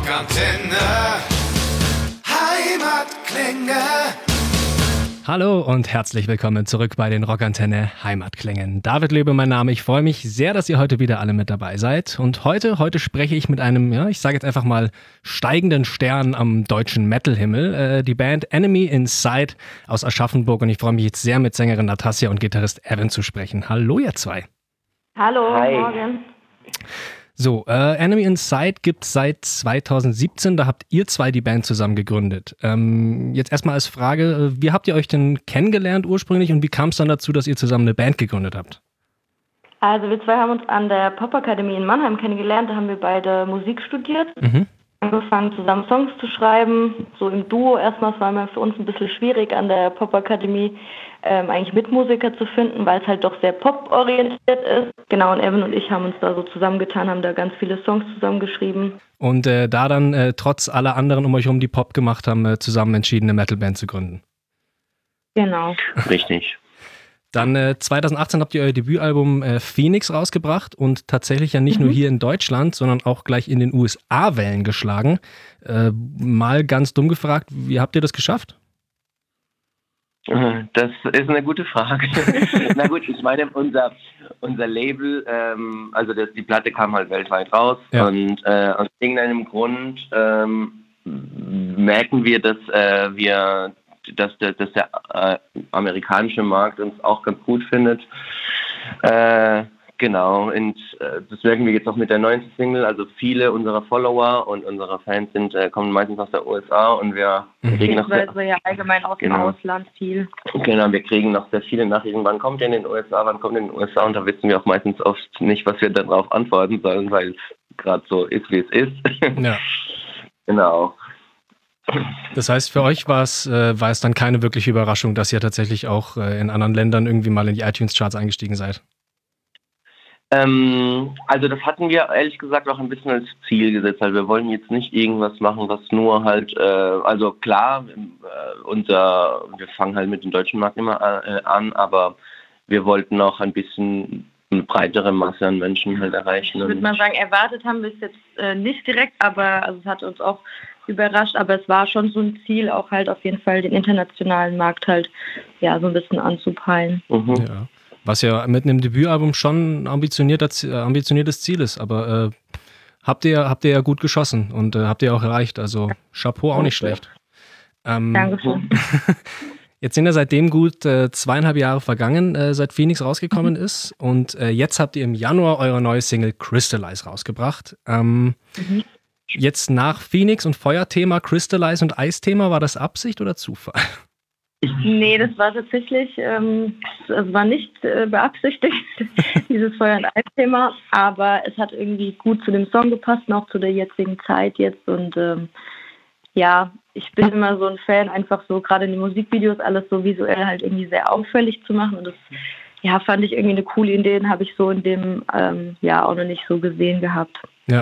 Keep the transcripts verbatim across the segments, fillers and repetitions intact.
Rockantenne Heimatklänge. Hallo und herzlich willkommen zurück bei den Rockantenne Heimatklängen. David Löbe mein Name. Ich freue mich sehr, dass ihr heute wieder alle mit dabei seid. Und heute, heute spreche ich mit einem, ja, ich sage jetzt einfach mal, steigenden Stern am deutschen Metal-Himmel. Äh, die Band Enemy Inside aus Aschaffenburg. Und ich freue mich jetzt sehr, mit Sängerin Natasja und Gitarrist Evan zu sprechen. Hallo ihr zwei. Hallo, Hi. morgen. So, äh, Enemy Inside gibt es seit zweitausendsiebzehn, da habt ihr zwei die Band zusammen gegründet. Ähm, jetzt erstmal als Frage, wie habt ihr euch denn kennengelernt ursprünglich und wie kam es dann dazu, dass ihr zusammen eine Band gegründet habt? Also wir zwei haben uns an der Popakademie in Mannheim kennengelernt, da haben wir beide Musik studiert, Mhm. angefangen zusammen Songs zu schreiben, so im Duo. Erstmal war es für uns ein bisschen schwierig an der Popakademie ähm, eigentlich Mitmusiker zu finden, weil es halt doch sehr poporientiert ist. Genau, und Evan und ich haben uns da so zusammengetan, haben da ganz viele Songs zusammengeschrieben. Und äh, da dann äh, trotz aller anderen um euch herum, die Pop gemacht haben, äh, zusammen entschieden, eine Metalband zu gründen. Genau. Richtig. Dann äh, zweitausendachtzehn habt ihr euer Debütalbum äh, Phoenix rausgebracht und tatsächlich ja nicht Mhm. nur hier in Deutschland, sondern auch gleich in den U S A Wellen geschlagen. Äh, mal ganz dumm gefragt, wie habt ihr das geschafft? Das ist eine gute Frage. Na gut, ich meine, unser, unser Label, ähm, also das, die Platte kam halt weltweit raus Ja. und äh, aus irgendeinem Grund ähm, merken wir, dass äh, wir, dass der, dass der äh, amerikanische Markt uns auch ganz gut findet. Äh, Genau, und äh, das merken wir jetzt auch mit der neuen Single. Also viele unserer Follower und unserer Fans sind äh, kommen meistens aus der U S A und wir Mhm. kriegen noch sehr, Beziehungsweise ja allgemein aus dem Genau. Ausland viel. genau, wir kriegen noch sehr viele Nachrichten. Wann kommt ihr in den U S A? Wann kommt ihr in den U S A? Und da wissen wir auch meistens oft nicht, was wir darauf antworten sollen, weil es gerade so ist, wie es ist. Ja. Genau. Das heißt, für euch war es, äh, war es dann keine wirkliche Überraschung, dass ihr tatsächlich auch äh, in anderen Ländern irgendwie mal in die iTunes-Charts eingestiegen seid? Ähm, also das hatten wir ehrlich gesagt auch ein bisschen als Ziel gesetzt, weil wir wollen jetzt nicht irgendwas machen, was nur halt, äh, also klar, äh, unser, wir fangen halt mit dem deutschen Markt immer äh, an, aber wir wollten auch ein bisschen eine breitere Masse an Menschen halt erreichen. Ich würde mal sagen, erwartet haben wir es jetzt äh, nicht direkt, aber also es hat uns auch überrascht, aber es war schon so ein Ziel, auch halt auf jeden Fall den internationalen Markt halt ja so ein bisschen anzupeilen. Mhm. Ja. Was ja mit einem Debütalbum schon ein ambitioniertes, äh, ambitioniertes Ziel ist, aber äh, habt ihr habt ihr ja gut geschossen und äh, habt ihr auch erreicht, also Chapeau, auch nicht schlecht. Ähm, Dankeschön. Jetzt sind ja seitdem gut äh, zweieinhalb Jahre vergangen, äh, seit Phoenix rausgekommen ist und äh, jetzt habt ihr im Januar eure neue Single Crystallize rausgebracht. Ähm, Mhm. Jetzt nach Phoenix und Feuerthema, Crystallize und Eisthema, war das Absicht oder Zufall? Nee, das war tatsächlich, ähm, es war nicht äh, beabsichtigt, dieses Feuer- und Eis-Thema, aber es hat irgendwie gut zu dem Song gepasst und auch zu der jetzigen Zeit jetzt und ähm, ja, ich bin immer so ein Fan, einfach so gerade in den Musikvideos alles so visuell halt irgendwie sehr auffällig zu machen und das ja, fand ich irgendwie eine coole Idee, den habe ich so in dem ähm, Jahr auch noch nicht so gesehen gehabt. Ja.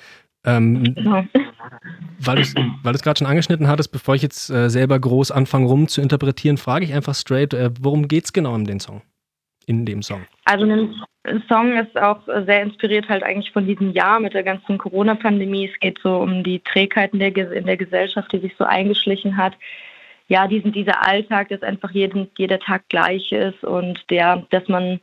Ähm, Genau. weil du es weil du's gerade schon angeschnitten hattest, bevor ich jetzt äh, selber groß anfange rum zu interpretieren, frage ich einfach straight, äh, worum geht's genau in dem Song? In dem Song. Also ein Song ist auch sehr inspiriert halt eigentlich von diesem Jahr mit der ganzen Corona-Pandemie. Es geht so um die Trägheiten der, in der Gesellschaft, die sich so eingeschlichen hat. Ja, diesen, dieser Alltag, dass einfach jeden, jeder Tag gleich ist und der, dass man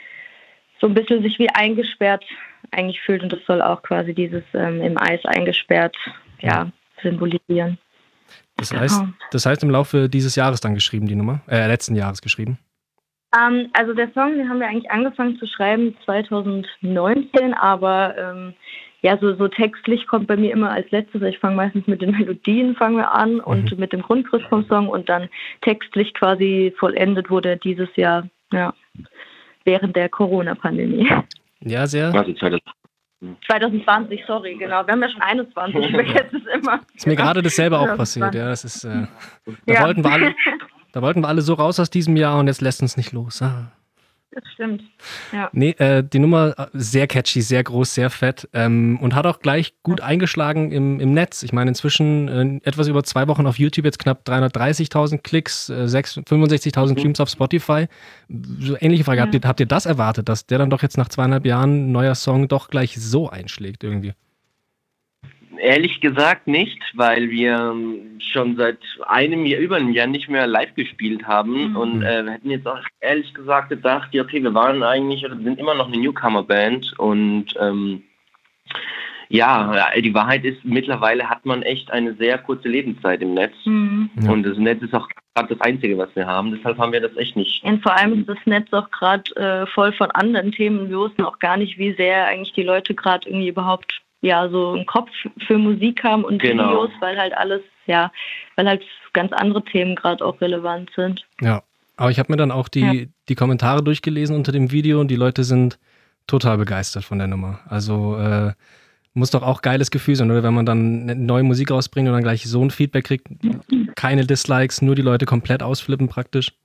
so ein bisschen sich wie eingesperrt eigentlich fühlt und das soll auch quasi dieses ähm, im Eis eingesperrt ja, symbolisieren. Das heißt, Genau. das heißt im Laufe dieses Jahres dann geschrieben, die Nummer? Äh, letzten Jahres geschrieben. Ähm, also der Song, den haben wir eigentlich angefangen zu schreiben zweitausendneunzehn, aber ähm, ja, so, so textlich kommt bei mir immer als letztes. Ich fange meistens mit den Melodien fangen wir an und Mhm. mit dem Grundgerüst vom Song und dann textlich quasi vollendet wurde dieses Jahr, ja, während der Corona-Pandemie. Ja, sehr. Also zweitausend zwanzig zwanzig, sorry, genau. Wir haben ja schon einundzwanzig, ich vergesse es immer. Ist mir gerade dasselbe auch Ja, passiert. Ja, das ist, äh, da Ja. wollten wir alle, da wollten wir alle so raus aus diesem Jahr und jetzt lässt uns nicht los. Ah. Das stimmt, ja. Nee, äh, die Nummer äh, sehr catchy, sehr groß, sehr fett ähm, und hat auch gleich gut eingeschlagen im, im Netz. Ich meine, inzwischen äh, etwas über zwei Wochen auf YouTube, jetzt knapp dreihundertdreißigtausend Klicks, äh, fünfundsechzigtausend Streams auf Spotify. So ähnliche Frage, Ja. habt ihr, habt ihr das erwartet, dass der dann doch jetzt nach zweieinhalb Jahren neuer Song doch gleich so einschlägt irgendwie? Ehrlich gesagt nicht, weil wir schon seit einem Jahr, über einem Jahr nicht mehr live gespielt haben mhm. und äh, wir hätten jetzt auch ehrlich gesagt gedacht, ja okay, wir waren eigentlich oder sind immer noch eine Newcomer-Band und ähm, ja, die Wahrheit ist, mittlerweile hat man echt eine sehr kurze Lebenszeit im Netz mhm. und das Netz ist auch gerade das Einzige, was wir haben, deshalb haben wir das echt nicht. Und vor allem ist das Netz auch gerade äh, voll von anderen Themen, wir wussten auch gar nicht, wie sehr eigentlich die Leute gerade irgendwie überhaupt ja so einen Kopf für Musik haben und genau. Videos, weil halt alles, ja, weil halt ganz andere Themen gerade auch relevant sind. Ja, aber ich habe mir dann auch die, ja. die Kommentare durchgelesen unter dem Video und die Leute sind total begeistert von der Nummer. Also äh, muss doch auch geiles Gefühl sein, oder wenn man dann neue Musik rausbringt und dann gleich so ein Feedback kriegt, keine Dislikes, nur die Leute komplett ausflippen praktisch.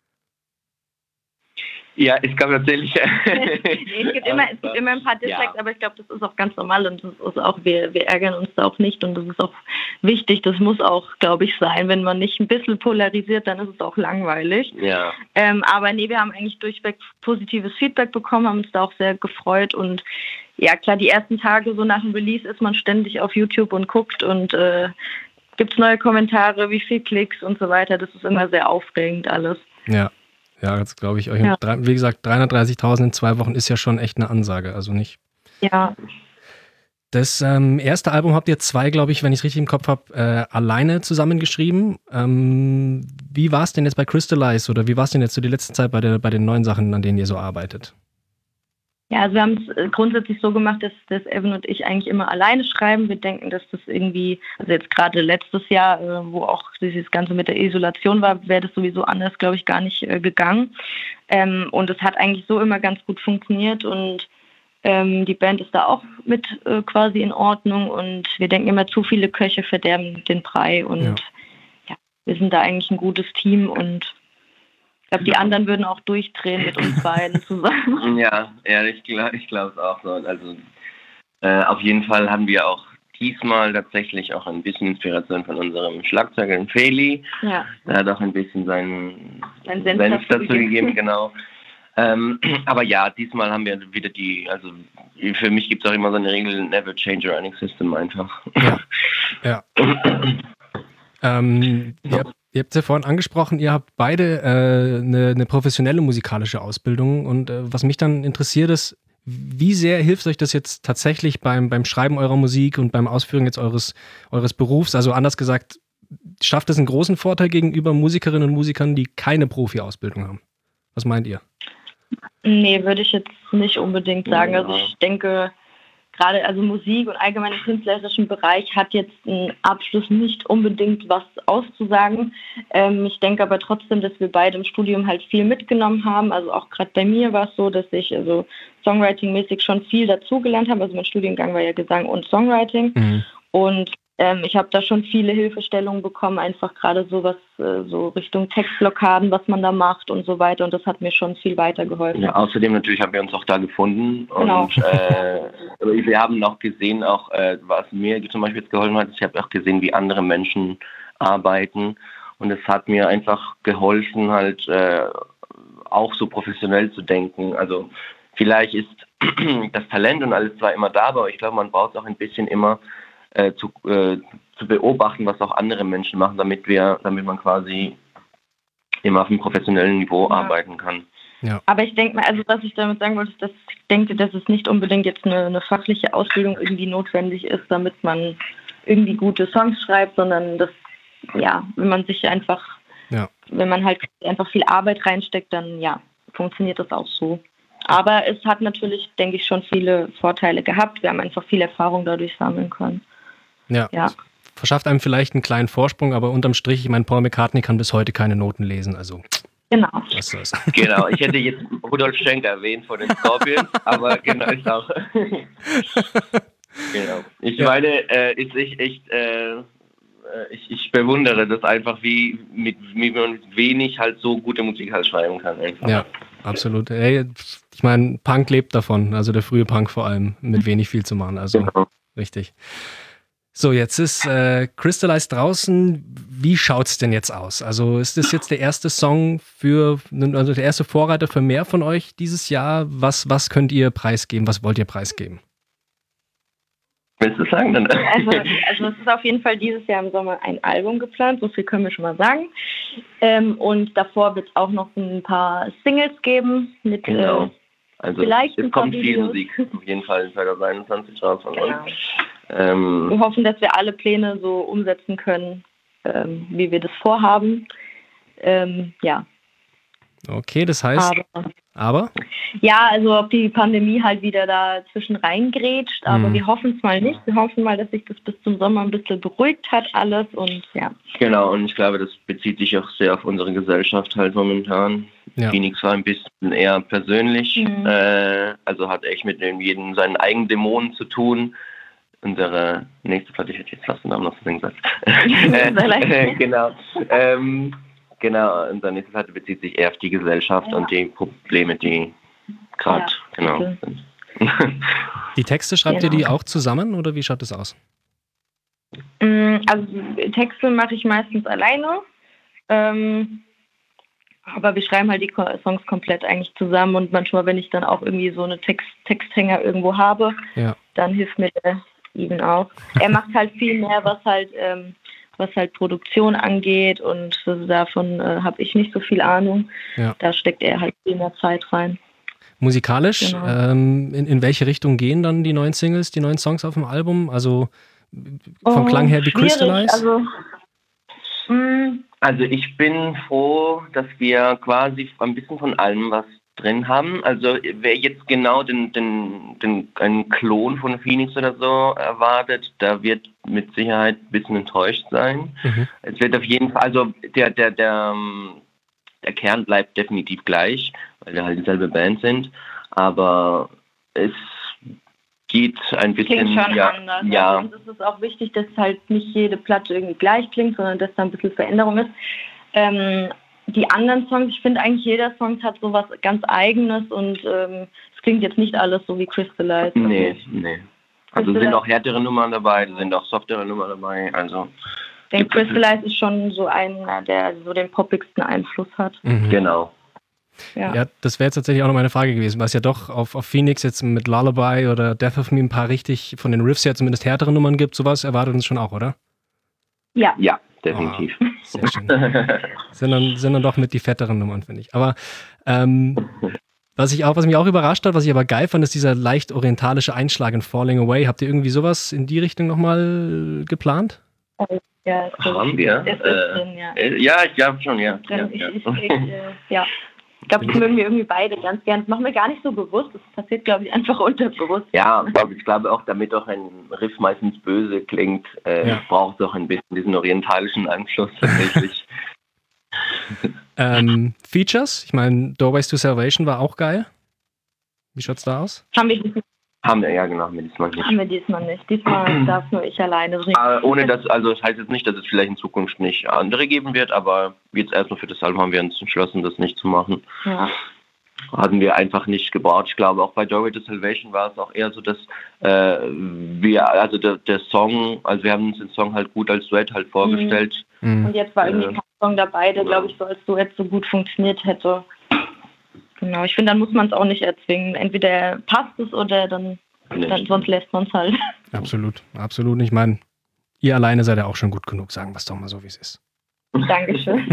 Ja, es gab natürlich. nee, es, gibt immer, es gibt immer ein paar Dislikes, ja. aber ich glaube, das ist auch ganz normal und das ist auch, wir, wir ärgern uns da auch nicht und das ist auch wichtig. Das muss auch, glaube ich, sein. Wenn man nicht ein bisschen polarisiert, dann ist es auch langweilig. Ja. Ähm, aber nee, wir haben eigentlich durchweg positives Feedback bekommen, haben uns da auch sehr gefreut und ja, klar, die ersten Tage so nach dem Release ist man ständig auf YouTube und guckt und äh, gibt es neue Kommentare, wie viel Klicks und so weiter. Das ist immer sehr aufregend alles. Ja. Ja, das glaube ich euch. Ja. Wie gesagt, dreihundertdreißigtausend in zwei Wochen ist ja schon echt eine Ansage, also nicht. Ja. Das ähm, erste Album habt ihr zwei, glaube ich, wenn ich es richtig im Kopf habe, äh, alleine zusammengeschrieben. Ähm, wie war es denn jetzt bei Crystallize oder wie war es denn jetzt so die letzte Zeit bei, der, bei den neuen Sachen, an denen ihr so arbeitet? Ja, also wir haben es grundsätzlich so gemacht, dass, dass Evan und ich eigentlich immer alleine schreiben. Wir denken, dass das irgendwie, also jetzt gerade letztes Jahr, äh, wo auch dieses Ganze mit der Isolation war, wäre das sowieso anders, glaube ich, gar nicht äh, gegangen. Ähm, und es hat eigentlich so immer ganz gut funktioniert und ähm, die Band ist da auch mit äh, quasi in Ordnung und wir denken immer, zu viele Köche verderben den Brei und ja. ja, wir sind da eigentlich ein gutes Team und ich glaube, die anderen würden auch durchdrehen mit uns beiden zusammen. Ja, ja, ich glaube ich glaube es auch so. Also äh, auf jeden Fall haben wir auch diesmal tatsächlich auch ein bisschen Inspiration von unserem Schlagzeuger Feli. Ja. Er hat auch ein bisschen seinen Senf Senf dazu gegeben, genau. Ähm, aber ja, diesmal haben wir wieder die, also für mich gibt es auch immer so eine Regel, never change your running system einfach. Ja, ja. ähm, ja. Ihr habt es ja vorhin angesprochen, ihr habt beide äh, eine, eine professionelle musikalische Ausbildung und äh, was mich dann interessiert ist, wie sehr hilft euch das jetzt tatsächlich beim, beim Schreiben eurer Musik und beim Ausführen jetzt eures, eures Berufs? Also anders gesagt, schafft es einen großen Vorteil gegenüber Musikerinnen und Musikern, die keine Profi-Ausbildung haben? Was meint ihr? Nee, würde ich jetzt nicht unbedingt sagen. Also ich denke, gerade also Musik und allgemein im künstlerischen Bereich hat jetzt ein Abschluss nicht unbedingt was auszusagen. Ähm, ich denke aber trotzdem, dass wir beide im Studium halt viel mitgenommen haben. Also auch gerade bei mir war es so, dass ich also Songwriting-mäßig schon viel dazugelernt habe. Also mein Studiengang war ja Gesang und Songwriting. Mhm. Und ähm, ich habe da schon viele Hilfestellungen bekommen, einfach gerade sowas, äh, so Richtung Textblockaden, was man da macht und so weiter. Und das hat mir schon viel weitergeholfen. Ja, außerdem natürlich haben wir uns auch da gefunden. Genau. Und äh, wir haben auch gesehen, auch äh, was mir zum Beispiel jetzt geholfen hat, ich habe auch gesehen, wie andere Menschen arbeiten. Und es hat mir einfach geholfen, halt äh, auch so professionell zu denken. Also vielleicht ist das Talent und alles zwar immer da, aber ich glaube, man braucht es auch ein bisschen immer, Äh, zu, äh, zu beobachten, was auch andere Menschen machen, damit wir, damit man quasi immer auf einem professionellen Niveau ja. arbeiten kann. Ja. Aber ich denke mal, also was ich damit sagen wollte, ist, dass ich denke, dass es nicht unbedingt jetzt eine, eine fachliche Ausbildung irgendwie notwendig ist, damit man irgendwie gute Songs schreibt, sondern dass, ja, wenn man sich einfach, ja. wenn man halt einfach viel Arbeit reinsteckt, dann ja, funktioniert das auch so. Aber es hat natürlich, denke ich, schon viele Vorteile gehabt. Wir haben einfach viel Erfahrung dadurch sammeln können. Ja. ja, verschafft einem vielleicht einen kleinen Vorsprung, aber unterm Strich, ich meine, Paul McCartney kann bis heute keine Noten lesen, also. Genau. Was ist das? Genau, ich hätte jetzt Rudolf Schenker erwähnt von den Scorpions, aber genau, ist auch. Genau. Ich ja. meine, äh, ist ich echt, äh, ich, ich bewundere das einfach, wie mit, wie man mit wenig halt so gute Musik halt schreiben kann. Einfach. Ja, absolut. Ey, ich meine, Punk lebt davon, also der frühe Punk vor allem, mit wenig viel zu machen, also genau. Richtig. So, jetzt ist äh, Crystallize draußen. Wie schaut's denn jetzt aus? Also ist das jetzt der erste Song für, also der erste Vorreiter für mehr von euch dieses Jahr? Was, was könnt ihr preisgeben? Was wollt ihr preisgeben? willst du sagen? Dann? Also, also es ist auf jeden Fall dieses Jahr im Sommer ein Album geplant, so viel können wir schon mal sagen. Ähm, und davor wird es auch noch ein paar Singles geben mit Genau. äh, Also vielleicht es ein paar kommt viel Videos. Musik auf jeden Fall zwanzig einundzwanzig raus von Genau. uns. Ähm, Wir hoffen, dass wir alle Pläne so umsetzen können, ähm, wie wir das vorhaben. Ähm, ja. Okay, das heißt, Aber, aber? ja, also ob die Pandemie halt wieder dazwischen reingrätscht, aber Mhm. wir hoffen es mal nicht. Wir hoffen mal, dass sich das bis zum Sommer ein bisschen beruhigt hat alles und ja. Genau, und ich glaube, das bezieht sich auch sehr auf unsere Gesellschaft halt momentan. Ja. Phoenix war ein bisschen eher persönlich, Mhm. äh, also hat echt mit dem jedem seinen eigenen Dämonen zu tun. Unsere nächste Platte, ich hätte jetzt fast den Namen noch zu singen gesagt. äh, genau. Ähm, genau, unsere nächste Platte bezieht sich eher auf die Gesellschaft Ja. und die Probleme, die gerade, Ja, genau. bitte. sind. Die Texte schreibt Genau. ihr die auch zusammen oder wie schaut das aus? Mm, Also Texte mache ich meistens alleine. Ähm, aber wir schreiben halt die Ko- Songs komplett eigentlich zusammen und manchmal, wenn ich dann auch irgendwie so eine Text Texthänger irgendwo habe, Ja. dann hilft mir der Even auch. Er macht halt viel mehr, was halt ähm, was halt Produktion angeht und also davon äh, habe ich nicht so viel Ahnung. Ja. Da steckt er halt viel mehr Zeit rein. Musikalisch, Genau. ähm, in, in welche Richtung gehen dann die neuen Singles, die neuen Songs auf dem Album? Also vom Oh, Klang her wie schwierig, Crystallize? Also, mh, Also ich bin froh, dass wir quasi ein bisschen von allem was drin haben. Also wer jetzt genau den, den, den einen Klon von Phoenix oder so erwartet, da wird mit Sicherheit ein bisschen enttäuscht sein. Mhm. Es wird auf jeden Fall, also der, der, der, der Kern bleibt definitiv gleich, weil wir halt dieselbe Band sind, aber es geht ein bisschen, klingt schon ja, anders. ja, Also, und es ist auch wichtig, dass halt nicht jede Platte irgendwie gleich klingt, sondern dass da ein bisschen Veränderung ist. Ähm, die anderen Songs, ich finde eigentlich jeder Song hat so was ganz Eigenes und ähm, es klingt jetzt nicht alles so wie Crystallize. nee, nee. Also Crystallize- sind auch härtere Nummern dabei, sind auch softere Nummern dabei, also Ich denke, Crystallize ist schon so einer, der so den poppigsten Einfluss hat. Mhm. genau. Ja. Ja, das wäre jetzt tatsächlich auch noch meine Frage gewesen, weil es ja doch auf, auf Phoenix jetzt mit Lullaby oder Death of Me ein paar richtig, von den Riffs her zumindest härtere Nummern gibt. Sowas erwartet uns schon auch, oder? Ja. Ja, definitiv. Oh, sehr schön. sind, dann, sind dann doch mit die fetteren Nummern, finde ich. Aber ähm, was ich auch, was mich auch überrascht hat, was ich aber geil fand, ist dieser leicht orientalische Einschlag in Falling Away. Habt ihr irgendwie sowas in die Richtung nochmal geplant? Ja, ist so- Haben wir? Es ist Äh, drin, ja. Äh, Ja, ich glaube schon, ja. ja, Drin. Ich, ja. ich, ich, äh, ja. Ich glaube, das mögen wir irgendwie beide ganz gern. Das machen wir gar nicht so bewusst. Das passiert, glaube ich, einfach unterbewusst. Ja, aber ich glaube auch, damit auch ein Riff meistens böse klingt, äh, Ja. braucht es auch ein bisschen diesen orientalischen Einfluss tatsächlich. Ähm, Features? Ich meine, Doorways to Salvation war auch geil. Wie schaut's da aus? Haben wir, diesmal, Haben wir, ja genau, haben wir diesmal nicht. haben wir diesmal nicht. Diesmal darf nur ich alleine singen. Aber ohne das, also das heißt jetzt nicht, dass es vielleicht in Zukunft nicht andere geben wird, aber jetzt erstmal für das Album haben wir uns entschlossen, das nicht zu machen. Ja. Hatten wir einfach nicht gebraucht. Ich glaube, auch bei Doorway to Salvation war es auch eher so, dass äh, wir, also der, der Song, also wir haben uns den Song halt gut als Duett halt vorgestellt. Mhm. Und jetzt war irgendwie Äh, kein Song dabei, der, ja. glaube ich, so als Duett so gut funktioniert hätte. Genau, ich finde, dann muss man es auch nicht erzwingen. Entweder passt es oder dann, Nicht. dann sonst lässt man es halt. Absolut, absolut. Ich meine, ihr alleine seid ja auch schon gut genug, sagen wir es doch mal so, wie es ist. Dankeschön.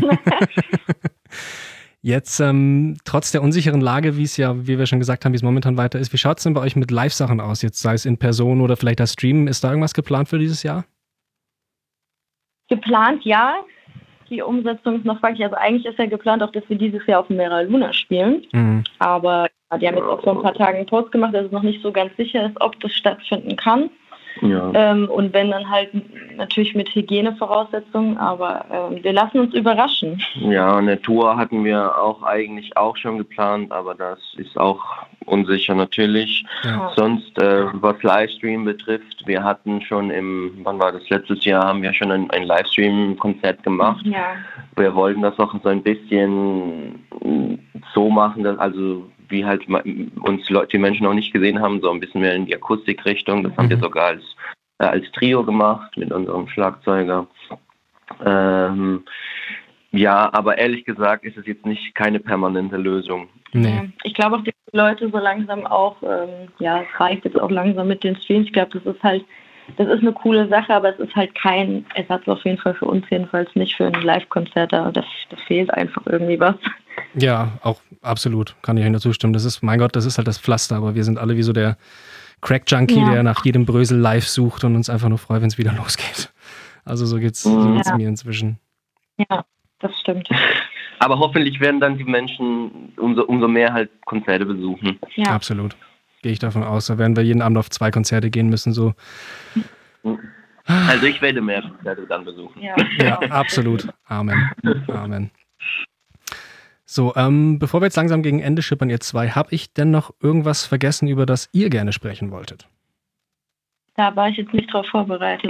Jetzt, ähm, trotz der unsicheren Lage, wie es ja, wie wir schon gesagt haben, wie es momentan weiter ist, wie schaut es denn bei euch mit Live-Sachen aus, jetzt sei es in Person oder vielleicht das Streamen? Ist da irgendwas geplant für dieses Jahr? Geplant, ja. Die Umsetzung ist noch fraglich. Also eigentlich ist ja geplant auch, dass wir dieses Jahr auf dem Mera Luna spielen. Mhm. Aber ja, die haben jetzt auch vor ein paar Tagen einen Post gemacht, dass es noch nicht so ganz sicher ist, ob das stattfinden kann. Ja. Ähm, und wenn dann halt natürlich mit Hygienevoraussetzungen, aber ähm, wir lassen uns überraschen. Ja, eine Tour hatten wir auch eigentlich auch schon geplant, aber das ist auch unsicher natürlich. Ja. Sonst, äh, was Livestream betrifft, wir hatten schon im, wann war das, letztes Jahr haben wir schon ein, ein Livestream-Konzert gemacht. Ja. Wir wollten das auch so ein bisschen so machen, dass also wie halt ma- uns Leute, die Menschen noch nicht gesehen haben, so ein bisschen mehr in die Akustikrichtung. Das haben wir Mhm. sogar als, äh, als Trio gemacht mit unserem Schlagzeuger. Ähm, ja, aber ehrlich gesagt ist es jetzt nicht keine permanente Lösung. Nee. Ja. Ich glaube auch, die Leute so langsam auch, ähm, ja, es reicht jetzt auch langsam mit den Streams. Ich glaube, das ist halt das ist eine coole Sache, aber es ist halt kein Ersatz auf jeden Fall für uns, jedenfalls nicht für ein Live-Konzert. Da, da fehlt einfach irgendwie was. Ja, auch absolut, kann ich euch nur zustimmen. Das ist, mein Gott, das ist halt das Pflaster, aber wir sind alle wie so der Crack-Junkie, ja. der nach jedem Brösel live sucht und uns einfach nur freut, wenn es wieder losgeht. Also so geht's, so geht's ja. mir inzwischen. Ja, das stimmt. Aber hoffentlich werden dann die Menschen umso, umso mehr halt Konzerte besuchen. Ja. Absolut. Gehe ich davon aus. Da werden wir jeden Abend auf zwei Konzerte gehen müssen. So. Also ich werde mehr Konzerte dann besuchen. Ja, ja absolut. Amen. Amen. So, ähm, bevor wir jetzt langsam gegen Ende schippern, ihr zwei, habe ich denn noch irgendwas vergessen, über das ihr gerne sprechen wolltet? Da war ich jetzt nicht drauf vorbereitet.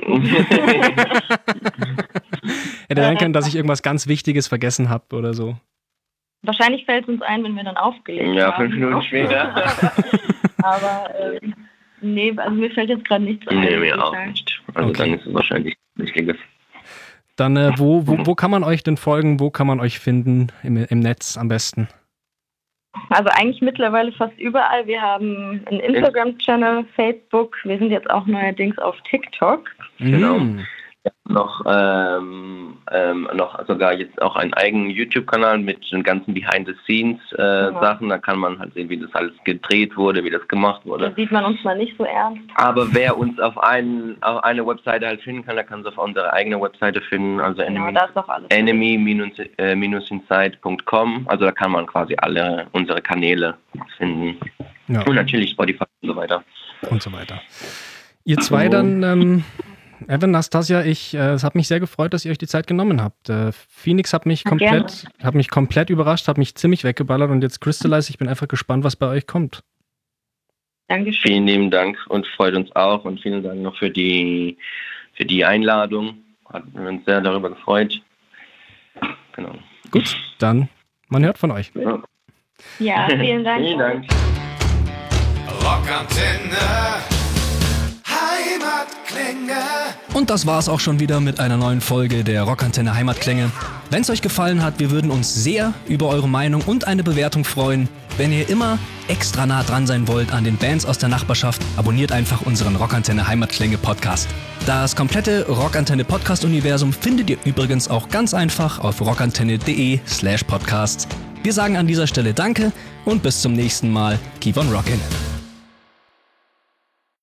Hätte sein können, dass ich irgendwas ganz Wichtiges vergessen habe oder so. Wahrscheinlich fällt es uns ein, wenn wir dann aufgelegt ja, haben. Ja, fünf Minuten später. Aber äh, nee, also mir fällt jetzt gerade nichts ein. Nee, mir auch nicht. Also okay. Dann ist es wahrscheinlich Wichtiges. Dann, äh, wo, wo, wo kann man euch denn folgen? Wo kann man euch finden im, im Netz am besten? Also eigentlich mittlerweile fast überall. Wir haben einen Instagram-Channel, Facebook. Wir sind jetzt auch neuerdings auf TikTok. Genau. Mm. Noch, ähm, ähm, noch sogar jetzt auch einen eigenen YouTube-Kanal mit den ganzen Behind-the-Scenes-Sachen. Äh, ja. Da kann man halt sehen, wie das alles gedreht wurde, wie das gemacht wurde. Da sieht man uns mal nicht so ernst. Aber wer uns auf, einen, auf eine Webseite halt finden kann, der kann es auf unsere eigene Webseite finden. Also genau, da ist doch alles enemy dash inside punkt com. Also da kann man quasi alle unsere Kanäle finden. Ja. Und natürlich Spotify und so weiter. Und so weiter. Ihr zwei dann... Ähm Evan, Nastasia, ich, äh, es hat mich sehr gefreut, dass ihr euch die Zeit genommen habt. Äh, Phoenix hat mich komplett, hat mich komplett überrascht, hat mich ziemlich weggeballert und jetzt Crystallize, ich bin einfach gespannt, was bei euch kommt. Dankeschön. Vielen lieben Dank und freut uns auch und vielen Dank noch für die, für die Einladung. Hat uns sehr darüber gefreut. Genau. Gut, dann, man hört von euch. Ja, ja vielen Dank. Vielen Dank. Rockantenne. Heimatklänge. Und das war's auch schon wieder mit einer neuen Folge der Rockantenne Heimatklänge. Wenn es euch gefallen hat, wir würden uns sehr über eure Meinung und eine Bewertung freuen. Wenn ihr immer extra nah dran sein wollt an den Bands aus der Nachbarschaft, abonniert einfach unseren Rockantenne Heimatklänge Podcast. Das komplette Rockantenne Podcast-Universum findet ihr übrigens auch ganz einfach auf rockantenne.de slash podcasts. Wir sagen an dieser Stelle Danke und bis zum nächsten Mal. Keep on rockin'.